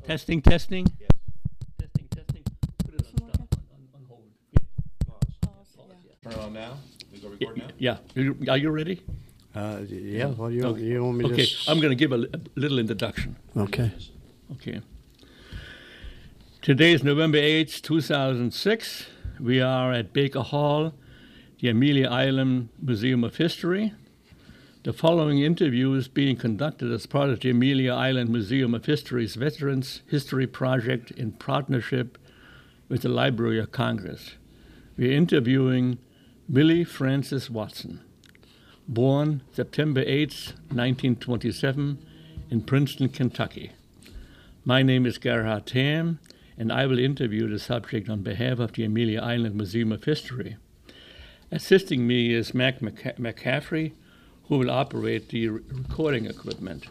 Testing, testing. Yes. Testing, testing. Put it on stop, on hold. Pause. Turn it on now. We go record now. Yeah. Are you ready? Yeah, well, you Okay. want me to Okay, just... I'm going to give a little introduction. Okay. Okay. Today is November 8th, 2006. We are at Baker Hall, the Amelia Island Museum of History. The following interview is being conducted as part of the Amelia Island Museum of History's Veterans History Project in partnership with the Library of Congress. We're interviewing Millie Frances Watson, born September 8th, 1927, in Princeton, Kentucky. My name is Gerhard Tam, and I will interview the subject on behalf of the Amelia Island Museum of History. Assisting me is Mac McCaffrey, who will operate the recording equipment.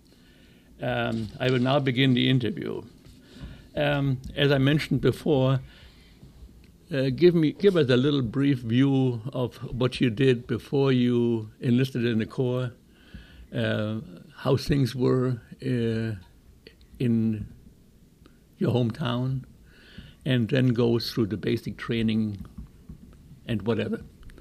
I will now begin the interview. As I mentioned before, give us a little brief view of what you did before you enlisted in the Corps, how things were in your hometown, and then go through the basic training and whatever.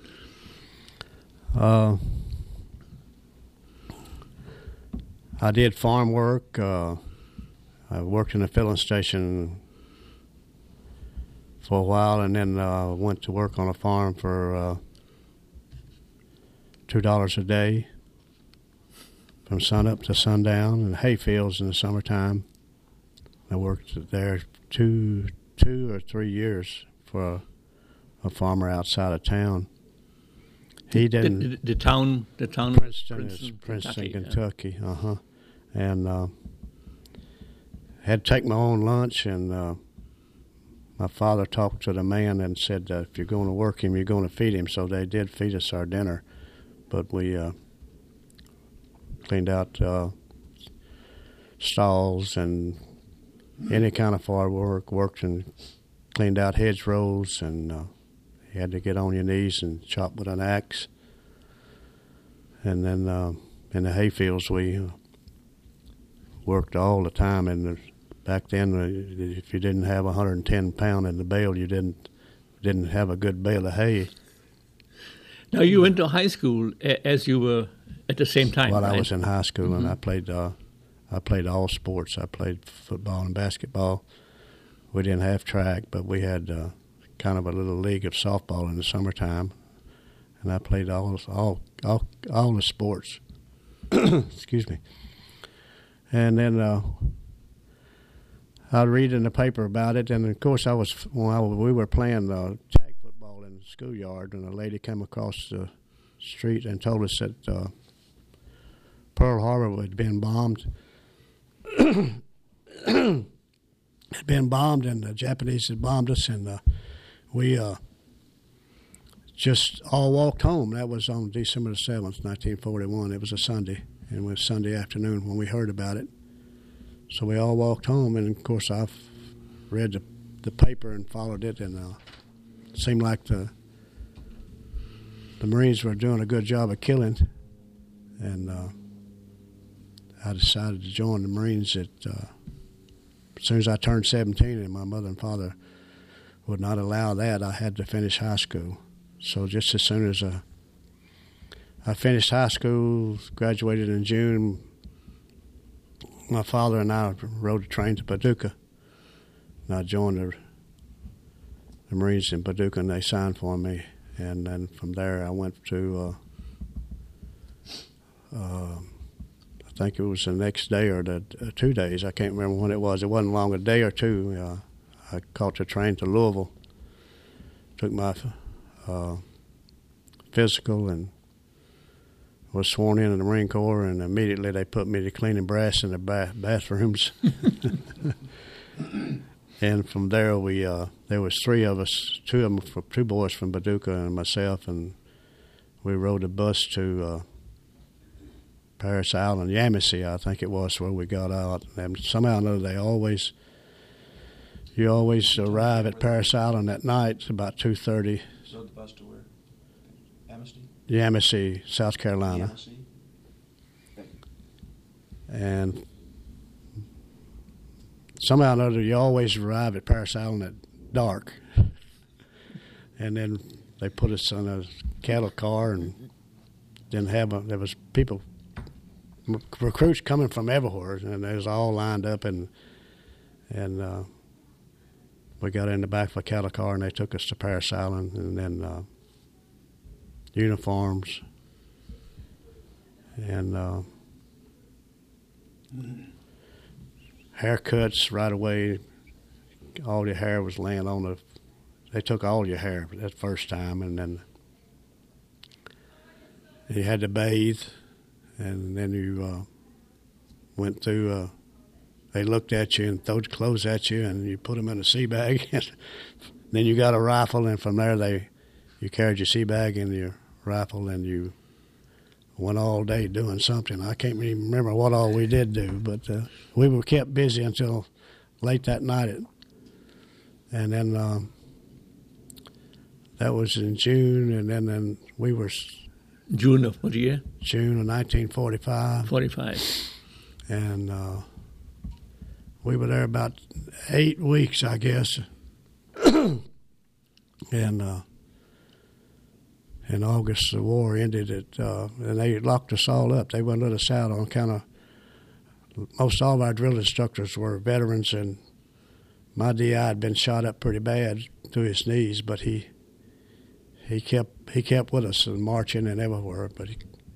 I did farm work. I worked in a filling station for a while, and then went to work on a farm for $2 a day from sun up to sundown, and hay fields in the summertime. I worked there two or 3 years for a farmer outside of town. He didn't. The town Princeton, Kentucky. Yeah. And had to take my own lunch, and my father talked to the man and said, if you're going to work him, you're going to feed him. So they did feed us our dinner, but we cleaned out stalls and any kind of farm work, worked and cleaned out hedgerows, and you had to get on your knees and chop with an axe. And then in the hayfields, we worked all the time. And back then, if you didn't have 110 pound in the bale, you didn't have a good bale of hay. Now you went to high school as you were at the same time. While right? I was in high school, and I played all sports. I played football and basketball. We didn't have track, but we had kind of a little league of softball in the summertime, and I played all the sports. Excuse me. And then I'd read in the paper about it, and of course we were playing tag football in the schoolyard, and a lady came across the street and told us that Pearl Harbor had been bombed. Had been bombed, and the Japanese had bombed us, and we just all walked home. That was on December the 7th, 1941. It was a Sunday, and it was Sunday afternoon when we heard about it. So we all walked home, and of course I read the paper and followed it, and it seemed like the Marines were doing a good job of killing, and I decided to join the Marines as soon as I turned 17, and my mother and father would not allow that. I had to finish high school. So just as soon as I finished high school, graduated in June, my father and I rode a train to Paducah, and I joined the Marines in Paducah, and they signed for me. And then from there, I went to, I think it was the next day or 2 days. I can't remember when it was. It wasn't long, a day or two. I caught the train to Louisville, took my physical, and was sworn in the Marine Corps, and immediately they put me to cleaning brass in the bathrooms. And from there, there was 3 of us, 2 boys from Paducah and myself, and we rode a bus to Paris Island, Yamasee, I think it was, where we got out. And somehow or another, you always arrive at Paris Island at night about 2:30. So the bus to where? Yamasee, South Carolina. Yamasee? And somehow or another, you always arrive at Parris Island at dark. And then they put us on a cattle car, and then there was people, recruits coming from everywhere, and they was all lined up, and we got in the back of a cattle car, and they took us to Parris Island, and then uniforms, and haircuts right away. All your hair was laying on the. They took all your hair that first time, and then you had to bathe, and then you went through. They looked at you and threw clothes at you, and you put them in a sea bag. And then you got a rifle, and from there you carried your sea bag and your rifle, and you went all day doing something. I can't even remember what all we did do, but we were kept busy until late that night. And then that was in June, and then we were... June of what year? June of 1945. 45. And we were there about 8 weeks, I guess. And in August, the war ended, and they locked us all up. They wouldn't let us out on kind of... Most all of our drill instructors were veterans, and my DI had been shot up pretty bad to his knees, but he kept with us and marching and everywhere. But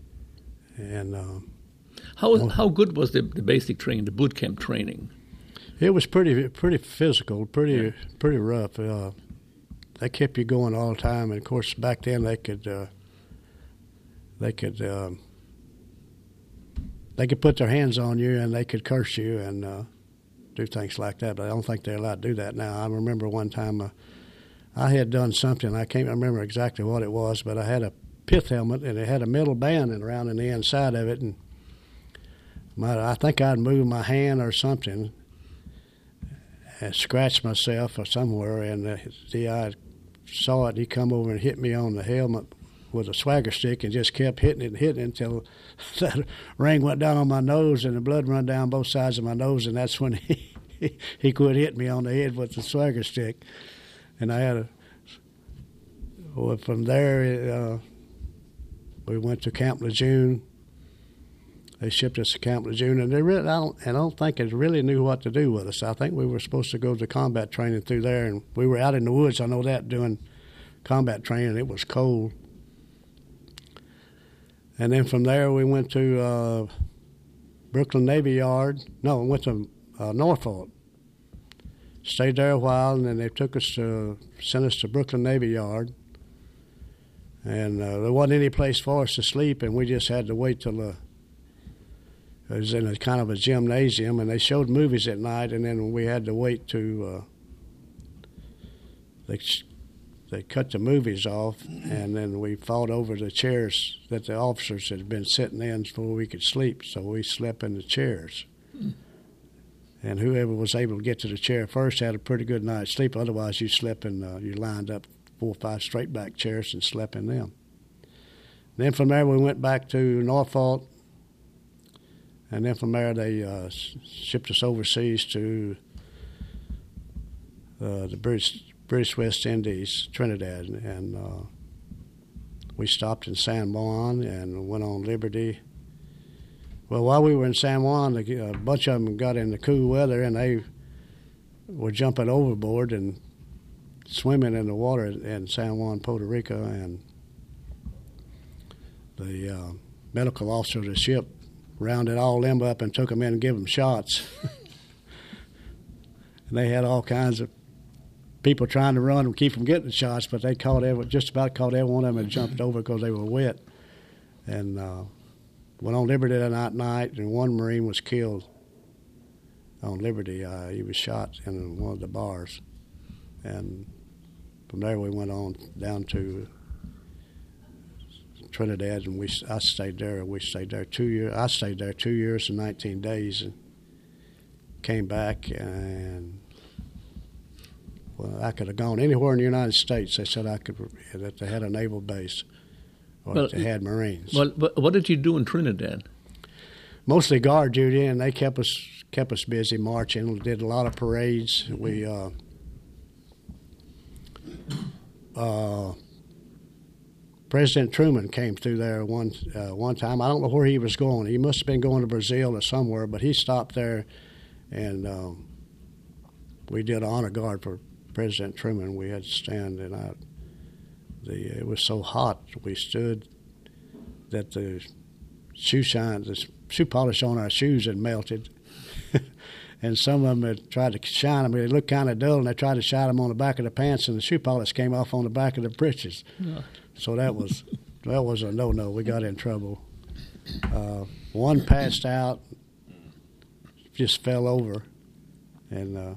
how good was the basic training, the boot camp training? It was pretty physical, pretty rough. They kept you going all the time, and of course back then they could put their hands on you and they could curse you and do things like that. But I don't think they're allowed to do that now. I remember one time I had done something. I can't remember exactly what it was, but I had a pith helmet and it had a metal band around in the inside of it, and I think I'd moved my hand or something and scratched myself or somewhere, and the DI saw it. He come over and hit me on the helmet with a swagger stick and just kept hitting it until that ring went down on my nose and the blood run down both sides of my nose, and that's when he quit hitting me on the head with the swagger stick. And I had from there we went to Camp Lejeune. They shipped us to Camp Lejeune, and I don't think they really knew what to do with us. I think we were supposed to go to combat training through there, and we were out in the woods. I know that, doing combat training. It was cold. And then from there we went to Brooklyn Navy Yard. No, we went to Norfolk. Stayed there a while, and then they sent us to Brooklyn Navy Yard. And there wasn't any place for us to sleep, and we just had to wait till it was in a kind of a gymnasium, and they showed movies at night, and then we had to wait to they cut the movies off, and then we fought over the chairs that the officers had been sitting in before we could sleep, so we slept in the chairs. And whoever was able to get to the chair first had a pretty good night's sleep. Otherwise, you slept in, you lined up 4 or 5 straight back chairs and slept in them. Then from there, we went back to Norfolk. And then from there, they shipped us overseas to the British West Indies, Trinidad. And we stopped in San Juan and went on Liberty. Well, while we were in San Juan, a bunch of them got in the cool weather, and they were jumping overboard and swimming in the water in San Juan, Puerto Rico. And the medical officer of the ship rounded all them up and took them in and gave them shots. And they had all kinds of people trying to run and keep from getting the shots, but they just about caught every one of them and jumped over because they were wet. And went on Liberty that night, and one Marine was killed on Liberty. He was shot in one of the bars. And from there we went on down to Trinidad, and I stayed there. We stayed there 2 years. I stayed there 2 years and 19 days, and came back. And I could have gone anywhere in the United States. They said that they had a naval base, or that they had Marines. Well, what did you do in Trinidad? Mostly guard duty, and they kept us kept us busy marching. We did a lot of parades. We President Truman came through there one time. I don't know where he was going. He must have been going to Brazil or somewhere, but he stopped there, and we did honor guard for President Truman. We had to stand, and it was so hot. We stood that the shoe polish on our shoes had melted. And some of them had tried to shine them. They looked kind of dull, and they tried to shine them on the back of the pants, and the shoe polish came off on the back of the breeches. Yeah. So that was a no-no. We got in trouble. One passed out, just fell over, and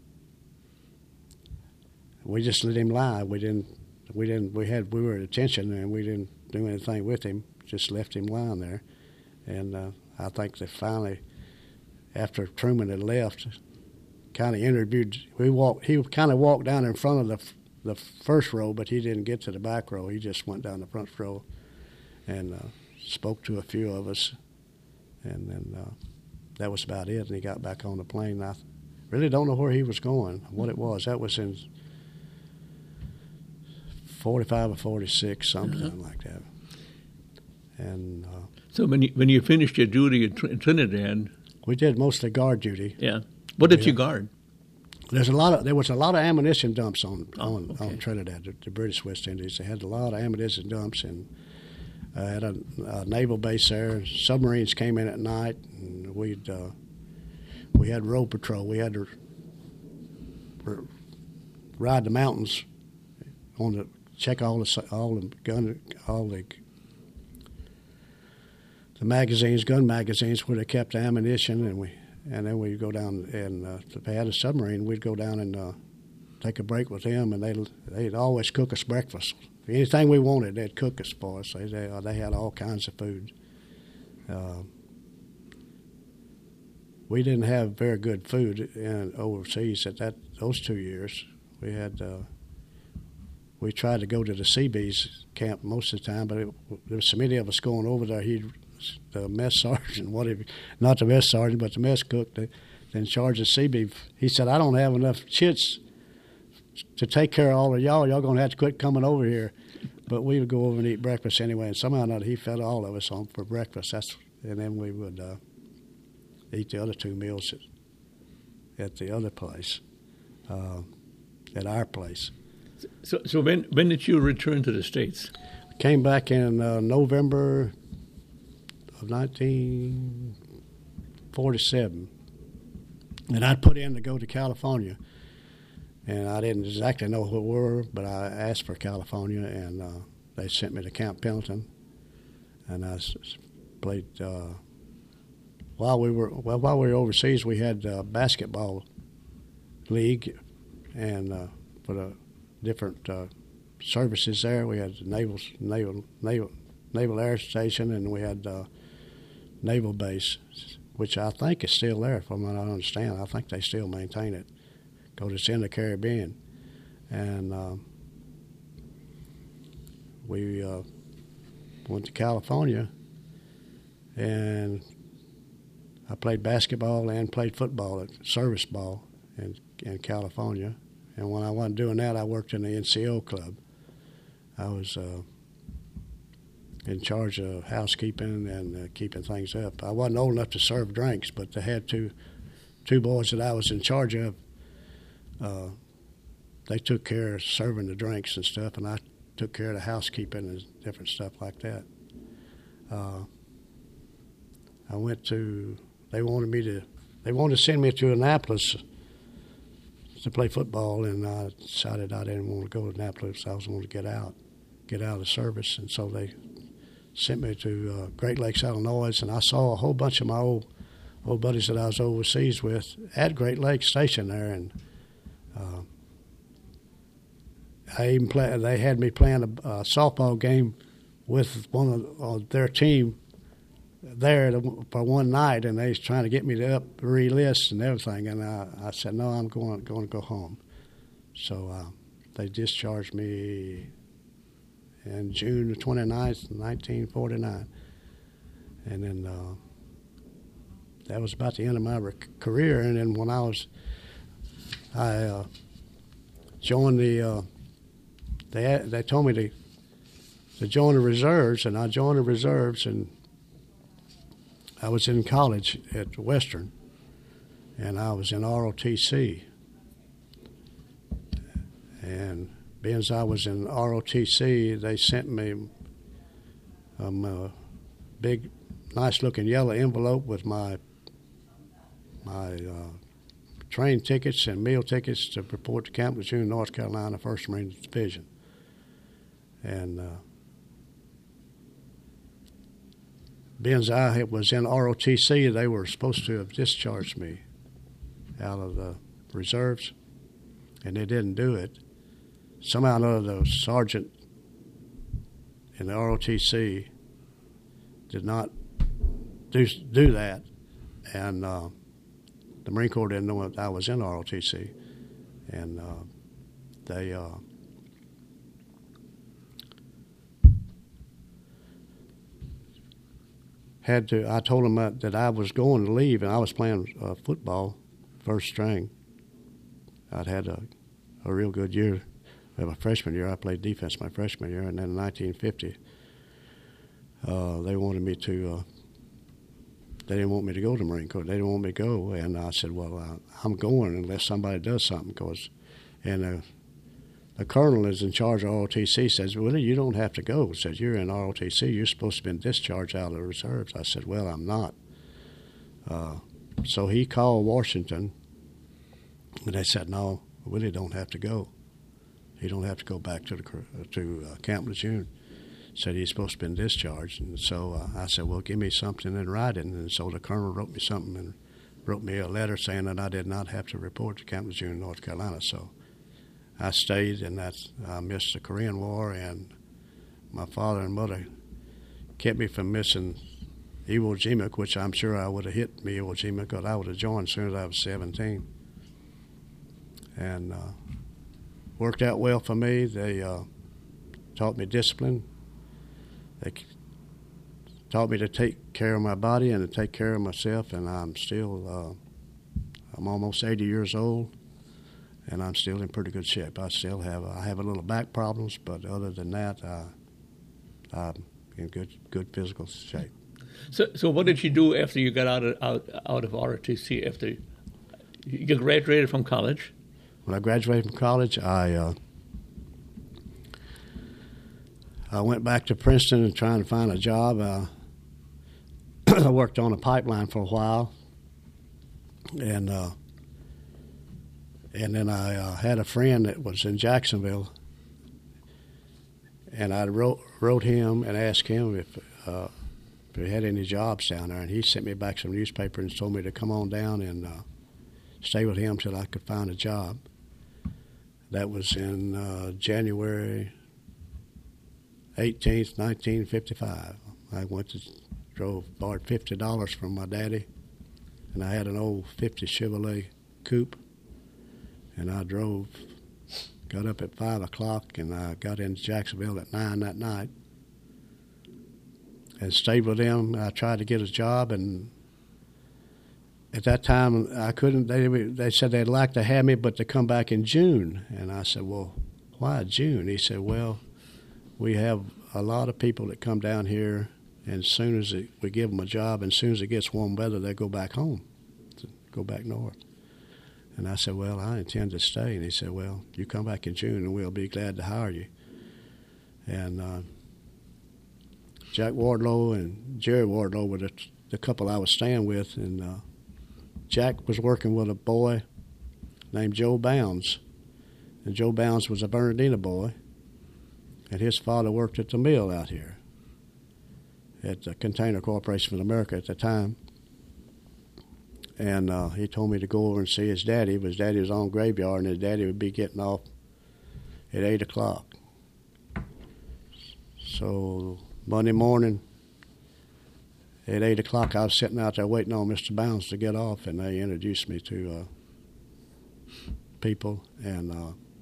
we just let him lie. We were at attention, and we didn't do anything with him. Just left him lying there, and I think they finally, after Truman had left, kind of interviewed. He kind of walked down in front of the first row, but he didn't get to the back row. He just went down the front row and spoke to a few of us, and then that was about it. And he got back on the plane. I really don't know where he was going, what it was. That was in 45 or 46, something like that. And so when you finished your duty in Trinidad, we did mostly guard duty. Yeah. What did you guard? There was a lot of ammunition dumps on Trinidad, the British West Indies. They had a lot of ammunition dumps, and had a naval base there. Submarines came in at night, and we had road patrol. We had to ride the mountains check all the magazines, gun magazines, where they kept the ammunition, and then we'd go down, and if they had a submarine, we'd go down and take a break with them, and they'd always cook us breakfast. Anything we wanted, they'd cook us for us. They had all kinds of food. We didn't have very good food overseas at those 2 years. We tried to go to the Seabees camp most of the time, but there was so many of us going over there. The mess sergeant, not the mess sergeant, but the mess cook, in charge of Seabee, he said, "I don't have enough chits to take care of all of y'all. Y'all going to have to quit coming over here." But we would go over and eat breakfast anyway, and somehow or another he fed all of us on for breakfast. And then we would eat the other 2 meals at the other place, at our place. So when did you return to the States? Came back in November of 1947, and I'd put in to go to California, and I didn't exactly know who it were, but I asked for California, and they sent me to Camp Pendleton, and I played. While we were overseas, we had a basketball league, and for the different services there, we had the Naval Air Station, and we had Naval Base, which I think is still there, from what I understand. I think they still maintain it, because it's in the Caribbean. And we went to California, and I played basketball and played football at service ball in California. And when I wasn't doing that, I worked in the NCO club. I was in charge of housekeeping and keeping things up. I wasn't old enough to serve drinks, but they had two boys that I was in charge of. They took care of serving the drinks and stuff, and I took care of the housekeeping and different stuff like that. They wanted to send me to Annapolis to play football, and I decided I didn't want to go to Annapolis. I was going to get out of the service, and so they sent me to Great Lakes, Illinois, and I saw a whole bunch of my old buddies that I was overseas with at Great Lakes Station there, and they had me playing a softball game with one of their team there for one night, and they was trying to get me to re-list and everything, and I said, no, I'm going to go home. So they discharged me in June the 29th, 1949. And then that was about the end of my career. And then when I joined they told me to join the reserves, and I joined the reserves, and I was in college at Western, and I was in ROTC. And being as I was in ROTC, they sent me a big, nice-looking yellow envelope with my train tickets and meal tickets to report to Camp Lejeune, North Carolina, 1st Marine Division. And being as I was in ROTC, they were supposed to have discharged me out of the reserves, and they didn't do it. Somehow or another, the sergeant in the ROTC did not do that, and the Marine Corps didn't know that I was in ROTC, and they had to. I told them that I was going to leave, and I was playing football, first string. I'd had a real good year. My freshman year, I played defense my freshman year, and then in 1950, they wanted me to. They didn't want me to go to the Marine Corps. They didn't want me to go, and I said, "Well, I'm going unless somebody does something." And the colonel is in charge of ROTC. Says, "Willie, you don't have to go." Says, "You're in ROTC. You're supposed to have been discharged out of the reserves." I said, "Well, I'm not." So he called Washington, and they said, "No, Willie don't have to go. He don't have to go back to Camp Lejeune." Said he's supposed to have been discharged. And so I said, "Well, give me something in writing." And so the colonel wrote me something and wrote me a letter saying that I did not have to report to Camp Lejeune, North Carolina. So I stayed, and I missed the Korean War, and my father and mother kept me from missing Iwo Jima, which I'm sure I would have hit me Iwo Jima because I would have joined as soon as I was 17. And worked out well for me. They taught me discipline. They taught me to take care of my body and to take care of myself, and I'm still, I'm almost 80 years old, and I'm still in pretty good shape. I have a little back problems, but other than that, I'm in good physical shape. So what did you do after you got out of ROTC? After you graduated from college? When I graduated from college, I went back to Princeton and trying to find a job. I worked on a pipeline for a while, and then I had a friend that was in Jacksonville, and I wrote him and asked him if he had any jobs down there, and he sent me back some newspaper and told me to come on down and stay with him till I could find a job. That was in January 18th, 1955. I borrowed $50 from my daddy, and I had an old 50 Chevrolet Coupe, and I got up at 5 o'clock, and I got into Jacksonville at 9 that night and stayed with them. I tried to get a job, and at that time I couldn't. They said they'd like to have me, but to come back in June. And I said, "Well, why June?" He said, "Well, we have a lot of people that come down here, and as soon as we give them a job, and as soon as it gets warm weather, they go back home, go back north." And I said, "Well, I intend to stay." And he said, "Well, you come back in June, and we'll be glad to hire you." And Jack Wardlow and Jerry Wardlow were the couple I was staying with, and Jack was working with a boy named Joe Bounds, and Joe Bounds was a Bernardino boy, and his father worked at the mill out here at the Container Corporation of America at the time. And he told me to go over and see his daddy. His daddy was on graveyard, and his daddy would be getting off at 8 o'clock. So Monday morning at 8 o'clock, I was sitting out there waiting on Mr. Bounds to get off, and they introduced me to people and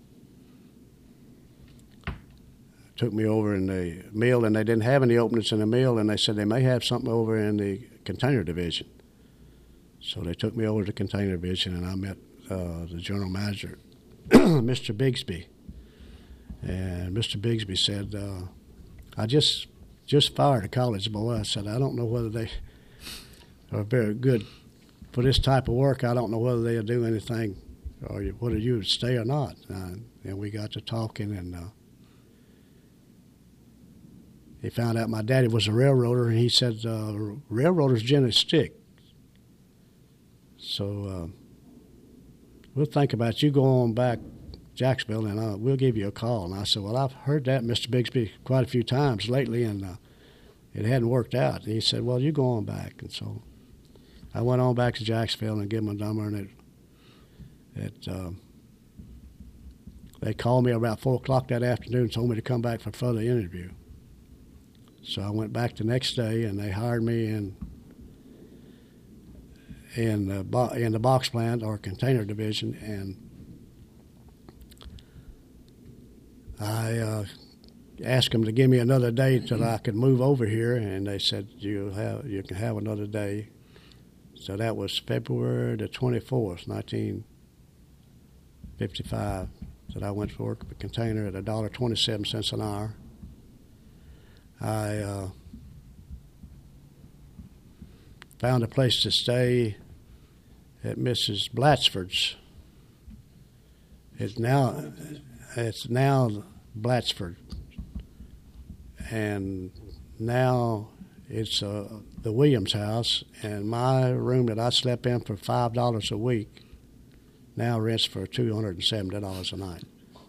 took me over in the mill, and they didn't have any openings in the mill, and they said they may have something over in the container division. So they took me over to the container division, and I met the general manager, Mr. Bigsby. And Mr. Bigsby said, I just fired a college boy. I said, I don't know whether they are very good for this type of work. I don't know whether they'll do anything or whether you would stay or not. And we got to talking, and he found out my daddy was a railroader, and he said, railroaders generally stick. So we'll think about you go on back Jacksonville, and we'll give you a call. And I said, well, I've heard that, Mr. Bigsby, quite a few times lately, and it hadn't worked out. And he said, well, you go on back. And so I went on back to Jacksonville and gave him a number, and they called me about 4 o'clock that afternoon and told me to come back for further interview. So I went back the next day, and they hired me in the box plant or container division, and I asked them to give me another day till I could move over here, and they said you can have another day. So that was February the 24th, 1955, that I went to work at a container at $1.27 an hour. I found a place to stay at Mrs. Blatchford's. It's now Blatchford, and now it's the Williams house. And my room that I slept in for $5 a week now rents for $270 a night.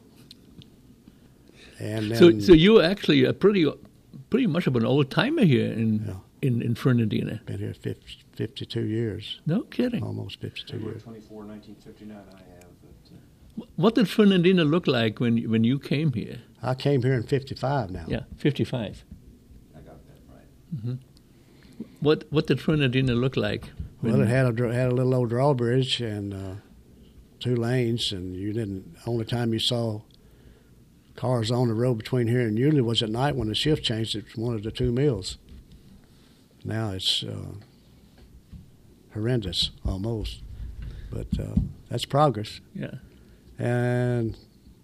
And then, so you're actually a pretty much of an old timer here in Fernandina. Been here 52 years. No kidding. Almost 52 years. 24, 1959 I have. But, What did Fernandina look like when you came here? I came here in 55 now. Yeah, 55. I got that right. Mm-hmm. What did Fernandina look like? Well, it had a little old drawbridge and 2 lanes, and only time you saw cars on the road between here and Yulee was at night when the shift changed. It was one of the 2 mills. Now it's horrendous almost, but that's progress. Yeah. And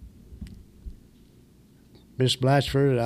Miss Blatchford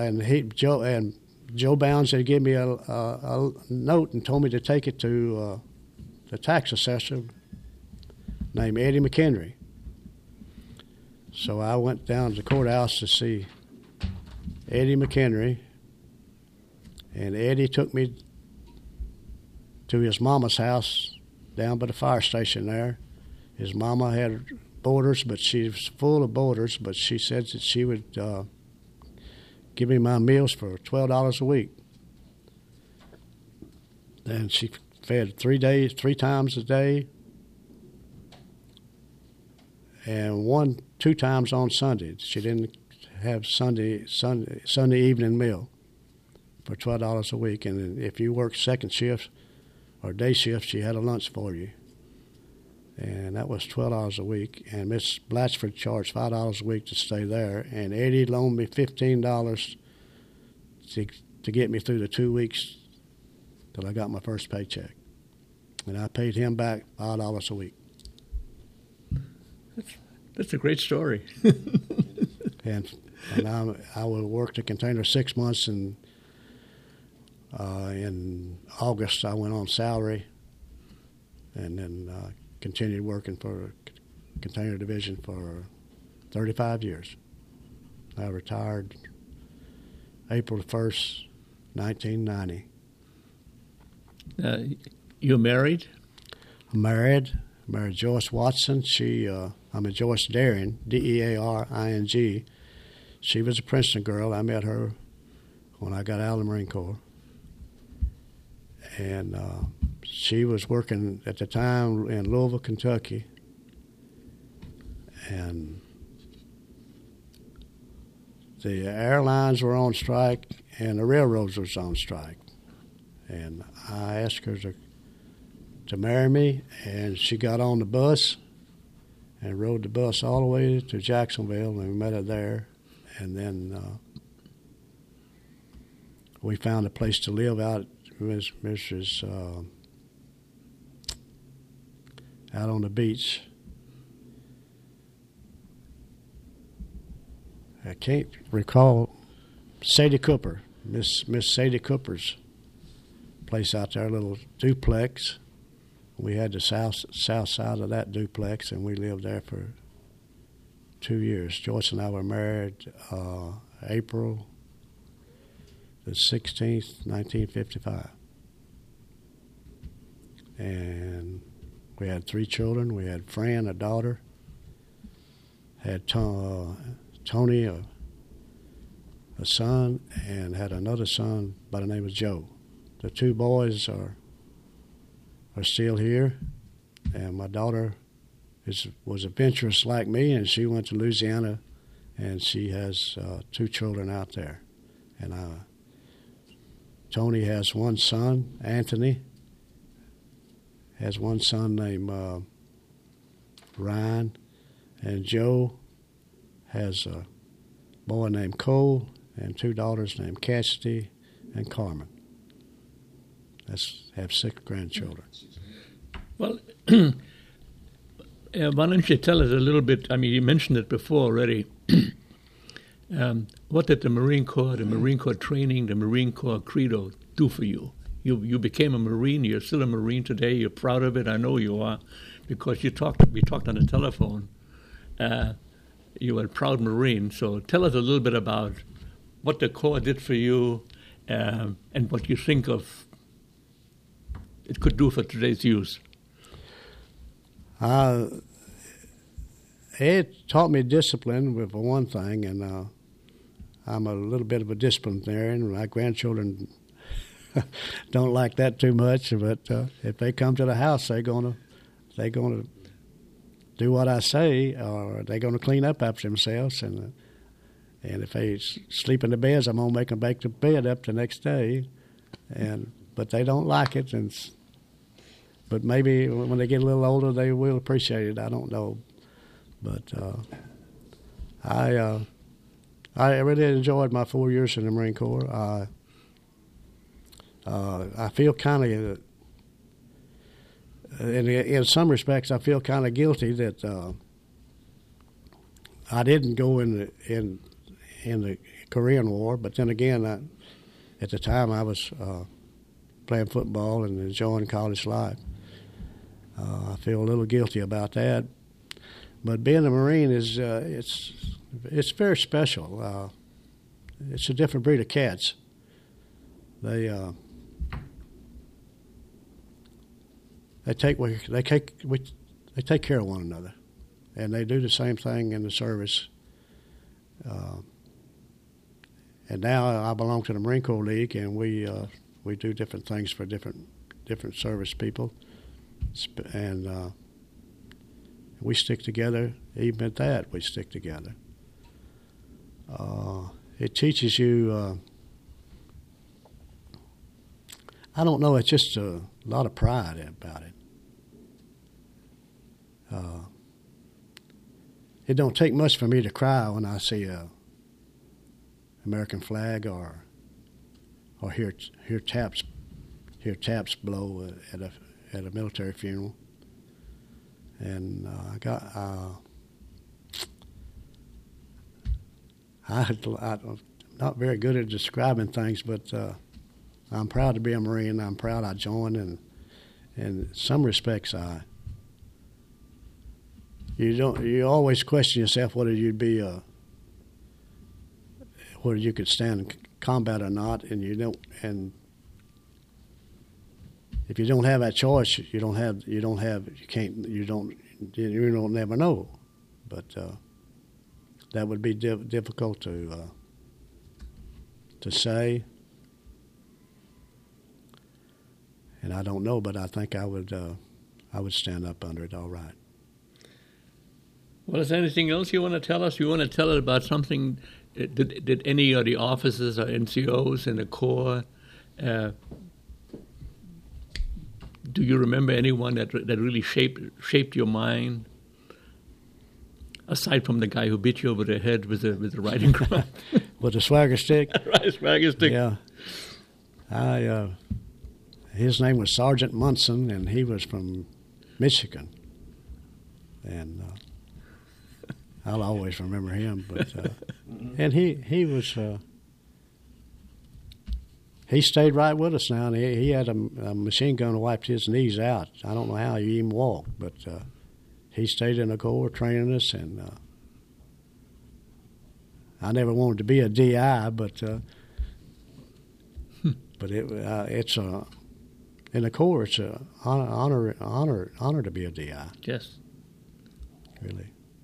Joe Bounds had given me a note and told me to take it to the tax assessor named Eddie McHenry. So I went down to the courthouse to see Eddie McHenry, and Eddie took me to his mama's house down by the fire station there. His mama had boarders, but she was full of boarders, but she said that she would give me my meals for $12 a week. And she fed 3 times a day, and 2 times on Sunday. She didn't have Sunday evening meal for $12 a week. And if you worked second shift or day shift, she had a lunch for you. And that was $12 a week. And Miss Blatchford charged $5 a week to stay there. And Eddie loaned me $15 to get me through the 2 weeks till I got my first paycheck. And I paid him back $5 a week. That's a great story. and I would work the container 6 months, and in August I went on salary, and then continued working for container division for 35 years. I retired April 1st, 1990. You're married? I'm married Joyce Watson. Joyce Daring, Dearing. She was a Princeton girl. I met her when I got out of the Marine Corps. And she was working at the time in Louisville, Kentucky. And the airlines were on strike and the railroads was on strike. And I asked her to marry me, and she got on the bus and rode the bus all the way to Jacksonville, and we met her there. And then we found a place to live out. Mrs. out on the beach. I can't recall Sadie Cooper, Miss Sadie Cooper's place out there, a little duplex. We had the south side of that duplex, and we lived there for 2 years. Joyce and I were married April the 16th, 1955. And we had 3 children. We had Fran, a daughter, had Tony, a son, and had another son by the name of Joe. The 2 boys are still here, and my daughter was adventurous like me, and she went to Louisiana, and she has 2 children out there. And Tony has 1 son, Anthony, has 1 son named Ryan, and Joe has a boy named Cole and 2 daughters named Cassidy and Carmen. Have 6 grandchildren. Well, why don't you tell us a little bit? I mean, you mentioned it before already. What did the Marine Corps training, the Marine Corps credo do for you? You became a Marine. You're still a Marine today. You're proud of it. I know you are, because we talked on the telephone. You were a proud Marine. So tell us a little bit about what the Corps did for you, and what you think of it could do for today's youth. It taught me discipline, for one thing, and I'm a little bit of a disciplinarian. My grandchildren don't like that too much, but if they come to the house, they're gonna do what I say, or they're gonna clean up after themselves. And if they sleep in the beds, I'm gonna make them make the bed up the next day. But they don't like it, but maybe when they get a little older, they will appreciate it. I don't know, but I really enjoyed my 4 years in the Marine Corps. I feel kind of, in some respects, I feel kind of guilty that I didn't go in the Korean War. But then again, at the time I was playing football and enjoying college life. I feel a little guilty about that. But being a Marine is it's very special. It's a different breed of cats. They take care of one another, and they do the same thing in the service. And now I belong to the Marine Corps League, and we do different things for different service people, and we stick together. Even at that, we stick together. It teaches you. I don't know. It's just a lot of pride about it. It don't take much for me to cry when I see a American flag or hear taps blow at a military funeral. And I'm not very good at describing things, but I'm proud to be a Marine. I'm proud I joined, and in some respects, you always question yourself whether you could stand in combat or not, and you don't. And if you don't have that choice, you don't never know. But that would be difficult to say. And I don't know, but I think I would stand up under it all right. Well, is there anything else you want to tell us? You want to tell us about something? Did any of the officers or NCOs in the Corps, do you remember anyone that really shaped your mind? Aside from the guy who beat you over the head with the riding crop. With the swagger stick? Right, swagger stick. Yeah. His name was Sergeant Munson, and he was from Michigan. and I'll always remember him. But and he was he stayed right with us now, and he had a machine gun that wiped his knees out. I don't know how he even walked, but he stayed in the Corps training us, and I never wanted to be a DI, but it's a in the Corps, it's an honor to be a DI. Yes. Really.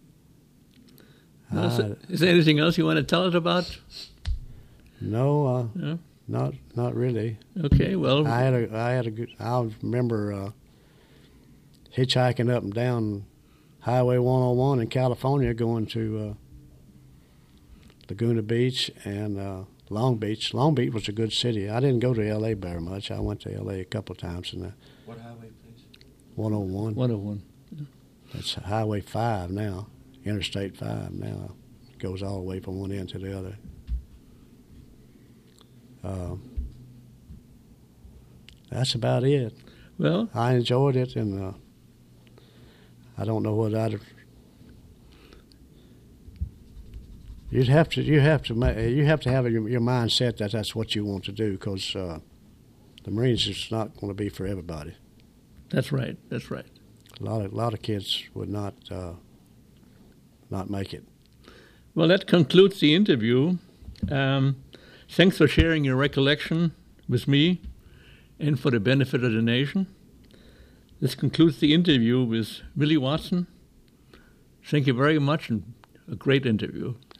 Is there anything else you want to tell us about? No, No? not really. Okay, well. I had a good. I remember hitchhiking up and down Highway 101 in California, going to Laguna Beach and Long Beach. Long Beach was a good city. I didn't go to L.A. very much. I went to L.A. a couple of times. What highway, please? 101. 101. That's Highway 5 now, Interstate 5 now. It goes all the way from one end to the other. That's about it. Well, I enjoyed it, and I don't know what I'd have. You have to have your mind set that that's what you want to do, because the Marines is not going to be for everybody. that's right. That's right. A lot of kids would not make it. Well, that concludes the interview. Thanks for sharing your recollection with me and for the benefit of the nation. This concludes the interview with Willie Watson. Thank you very much, and a great interview.